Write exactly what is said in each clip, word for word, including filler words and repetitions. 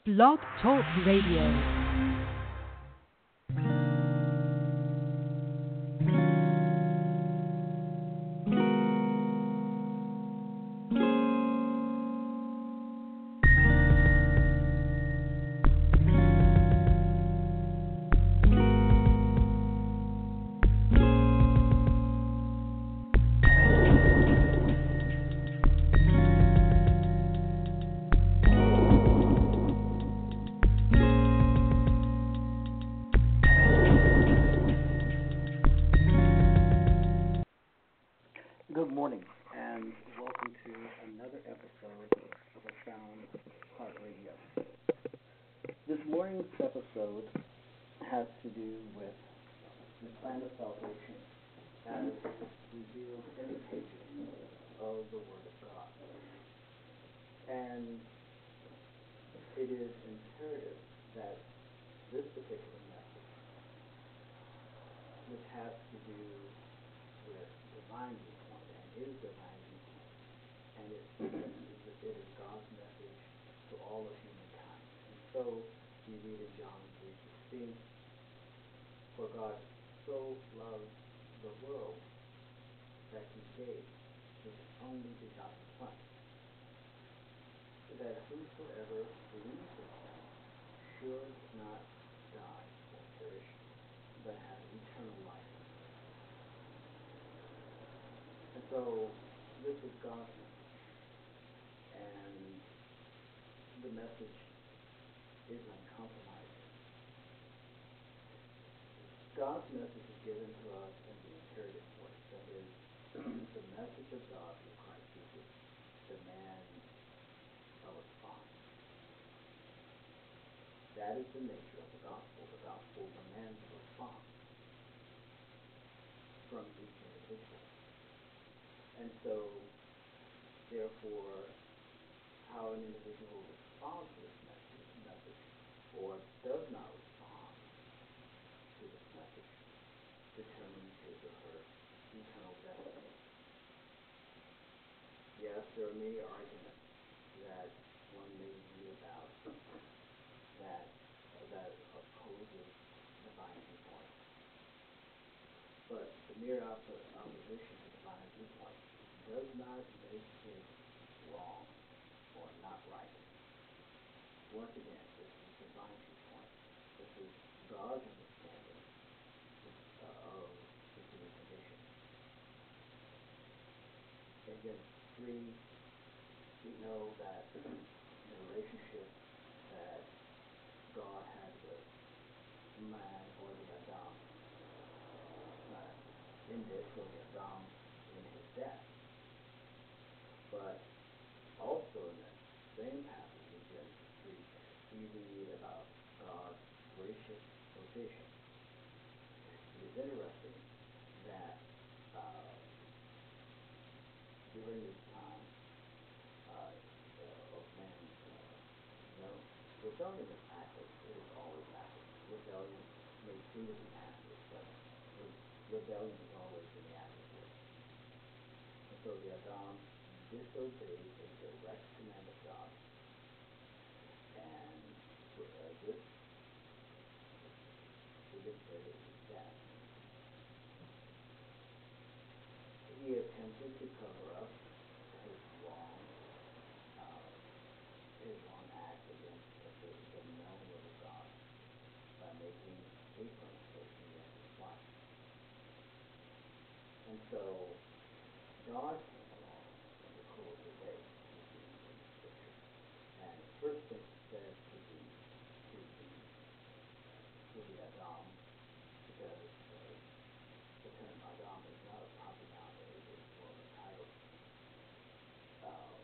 Blog Talk Radio. Good morning, and welcome to another episode of A Sound Heart Radio. This morning's episode has to do with the plan of salvation as revealed in the pages of the Word of God. And it is imperative that this particular message, which has to do with divine viewpoint and is divine viewpoint, and it, it is God's message to all of humankind. And so we read in John three sixteen, for God so loved the world that he gave his only begotten Son, that whosoever believes in him should not die or perish, but have eternal life. And so, this is God's message, and the message is uncompromising. God's message is given to us in the imperative voice, that is, the message of God through Christ Jesus demands a response. That is the nature of the gospel. The gospel demands a response from each individual. And so, therefore, how an individual responds to this message, message or does not respond to this message determines his or her eternal destiny. Yes, there are many arguments that one may view about that that opposes divine viewpoint. But the mere oppo- opposition to divine viewpoint does not make it wrong or not right. Once again, this is divine viewpoint. This is God's understanding uh, of the human condition. In Genesis three, we know that the relationship that God had with man, or the Adam, uh, ended for the Adam in his death. But also in that same passage in Genesis three, we read about God's gracious provision. It is interesting that uh, during this time uh, uh, of man's, uh, you know, rebellion is active. It is always active. Rebellion may seem to be passive, but re- rebellion is always in the atmosphere. And so the Adam disobeyed the direct command of God, and uh, this predicted his death. He attempted to cover up his wrong, uh, his wrong act against the, the known will of God by making aprons for he and his wife. And so God came along in the cool of the day, we see in the scripture. And the first thing he says to the to the to the Adam, because uh, the term Adam is not a proper noun, it is more of a title. Um,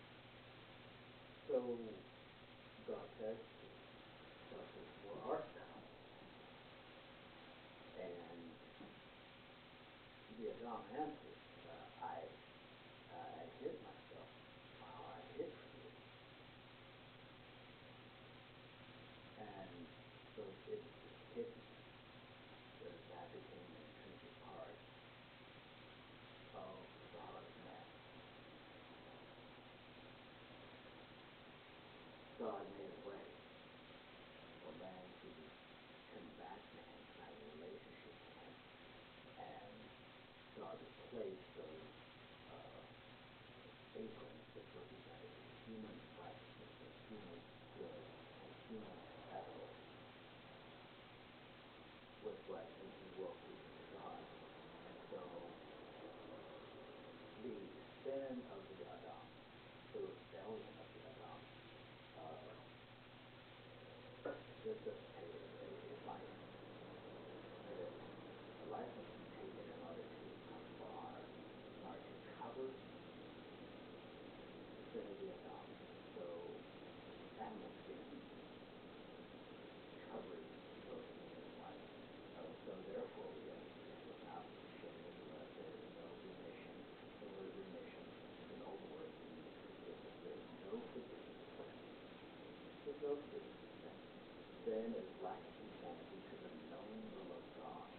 so God says, God says, where art thou? And the Adam answers, uh, I I hid myself while I hid from you. And so it was hidden. That that became an intrinsic part of the heart of man. God made a way. place those uh, aprons which represented human righteousness and human good and human ethics was what we were pleasing to God. And so the sin of the Adam, the rebellion of the Adam, uh, necessitated a, a life. That is, a life must be taken in order to bar, in order to cover the sin of the Adam. So animal skin covers those in life. Uh, so therefore we understand without shedding of blood there is no remission. The word remission is an old word that means forgiveness. There is no forgiveness of sin. There's no forgiveness of sin. Sin is lack of conformity to the known will of God.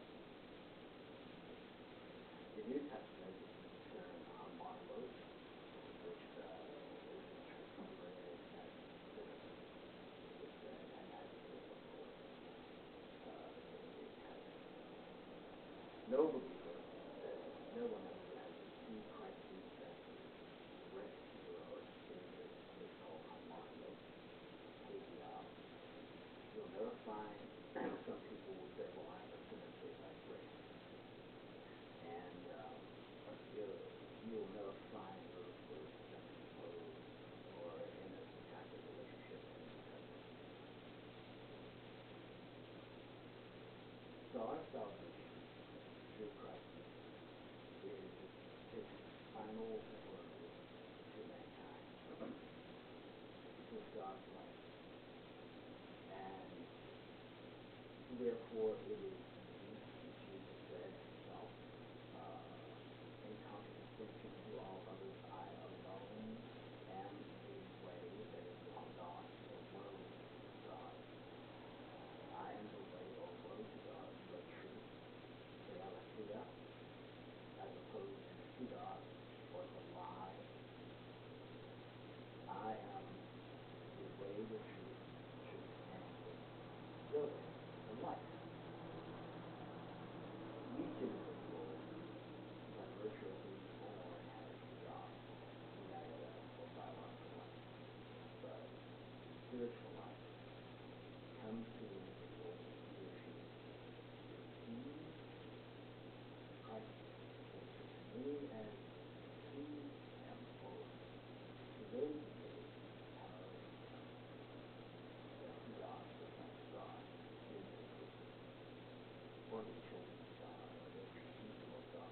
The New Testament uses the term hamarlos, which uh, is translated as citizen. It's an adjective word uh, in the New Testament. No believer, that no one else who has received Christ Jesus as rescuer or savior is called hamarlos. Hagios. You'll never find, some people will say, well, I'm a sinner saved by grace. And um, you'll, you'll never find those words juxtaposed or in a type of relationship in the New Testament. So our salvation through Christ is His final word to mankind. It was God's life. And therefore it is unique, as Jesus said himself, uh, in contradistinction to all others. I alone am the way, that is logos, or word to God. I am the way or word to God, the truth, the aletheia, as opposed to pseudos, or the lie. I am the way, the truth, truth, and the way, the life. Each individual, by virtue of being born, has God. We have that for biological life. But spiritual life comes to the individual who she receives Christ as many as receive Him, or to those who have the God, the Son of God, in their person, or the children of God, or the people of God.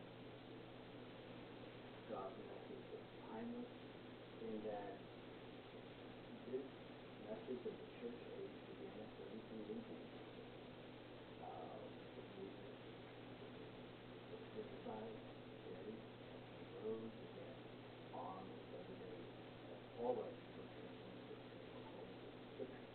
God's message is timeless in that this message of the church age began at thirty-three A D. Uh, Jesus was crucified, buried, and rose again on the third day, as Paul writes in First Corinthians sixteen, according to the Scriptures.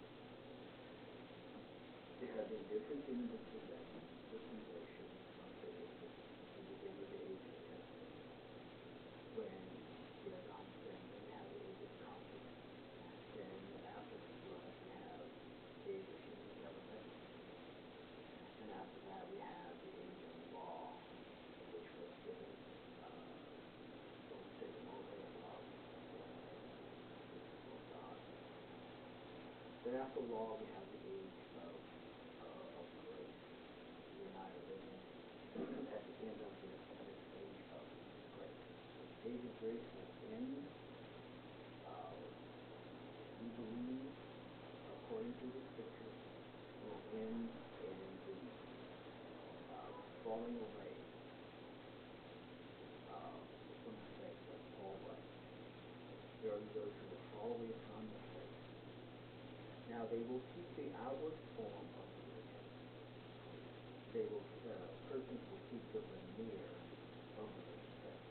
There have been different dispensations of the ages. We begin with the age of Genesis, when the Adam sinned, then we have the age of conflict. Then after the flood, we have the age of human government. And after that, we have the age of law, which was given, uh, we'll say the Mosaic law, for God. Then after law, we have the age of, uh, of grace. You and I are living at the end of this, this age of grace. The age of grace will end, uh, we believe, according to the Scriptures, will end in the uh, falling away uh, from the faith, as Paul writes. There are those who will fall away from the faith. Now they will keep the outward form of religion. They will, uh, persons will keep the veneer of religious faith.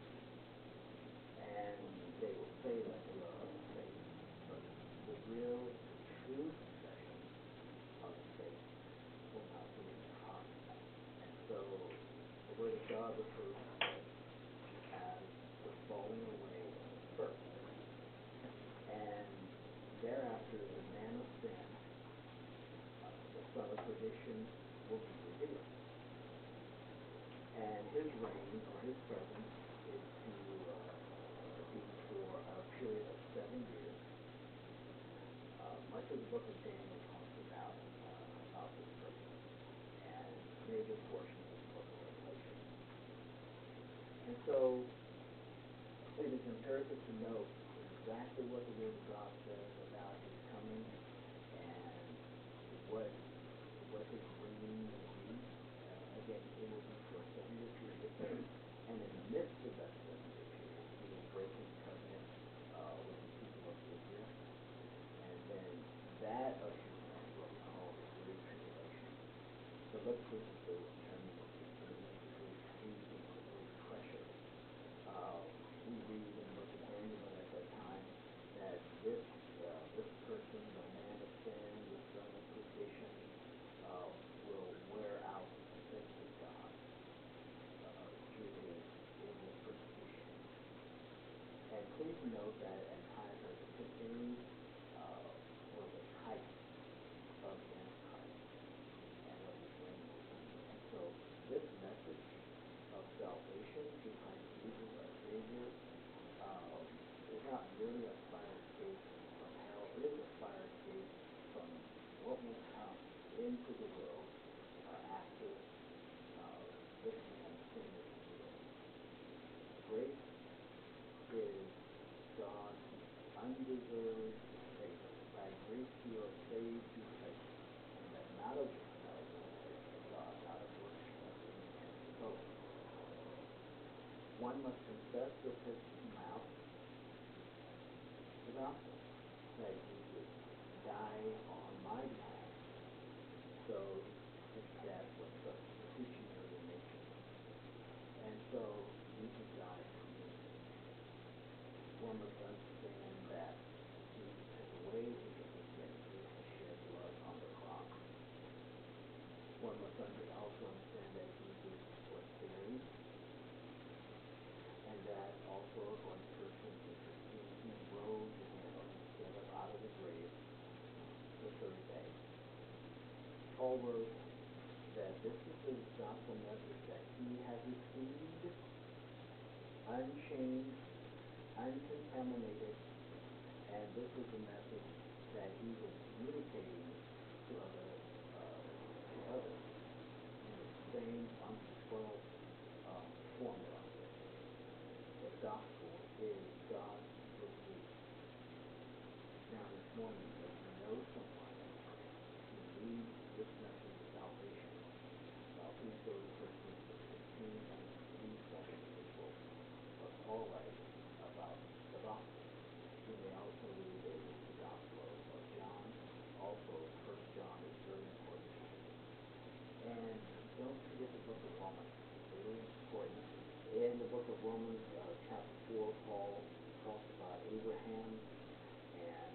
And they will say that they are of the faith, but the real, the true confession of faith will not be in their heart. And so the Word of God refers to this as the falling away first. And thereafter, the man of sin, uh, the son of perdition, will be revealed. And his reign, or his presence, is to uh, be for a period of seven years. Uh, much of the book of Daniel talks about, uh, about this person, and major portions of the book of Revelation. And so, it is imperative to note exactly what the Word of God says about his coming and what what his reign will be. Uh, again, it will be for a seven-year period, and in the midst of that seven-year period, he will break his covenant uh, with the people of Israel, and then that ushers in what we call the Great Tribulation. So let's look at the terminology. So this is the Great Freezing, the Great Pressure. Uh, we read in the book of Daniel at that time that this uh, this person, the man of sin, the son of perdition, uh, will wear out the saints of God uh, through his, in his persecution. And please note that Antiochus Epiphanes uh, was a type of Antichrist and of his reign. And so this message of salvation through Christ Jesus, our Savior, uh, is not really a fire escape from hell. It is a fire escape from what will come into the world uh, after uh, this man sin is revealed. Grace is God's undeserved favor. By grace you are saved through faith, and that not of yourselves, but the gift of God, not of works, lest any man should boast. One must confess with his mouth the gospel, that Jesus died on my behalf, so his death was substitutionary in nature. And so Jesus died for me. One must understand that Jesus took away Israel's sin through his shed blood on the cross. One must under, also understand that Jesus was buried, and that also, according to First Corinthians fifteen, he rose again, or he stood up out of the grave the third day. Paul wrote that this is the gospel message that he has received, unchanged, uncontaminated, and this is the message that he was communicating to other uh, to others in the same unspoiled uh, formula. The gospel is God's good news. Now this morning, if you know someone who needs this message of salvation, uh, please go to First Corinthians fifteen and read sections of the book of Paul writes about the gospel. You may also read the, the gospel of, of John. Also, First John is very important. And don't forget the book of Romans. It's very important. In the book of Romans, uh, chapter four, Paul talks about Abraham and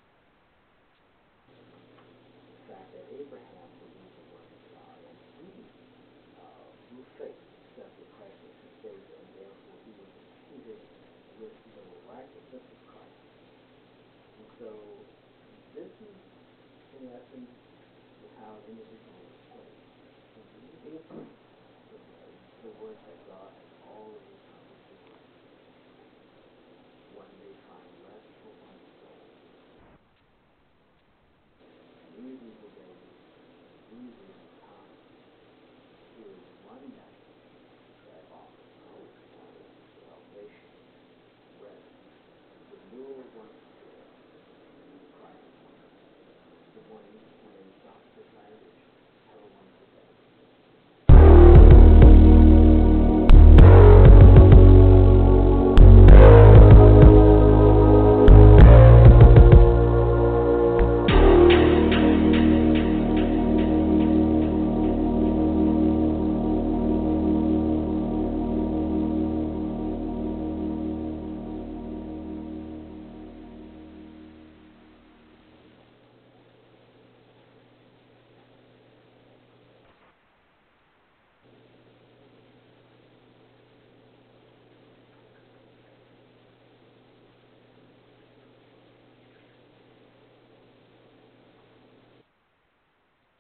the fact that Abraham believed the word of God, and he, uh, through faith, accepted Christ as his Savior, and therefore he was imputed with the righteousness of Christ. And so, this is, in essence, is how an individual is saved. Believing the, the word that God has already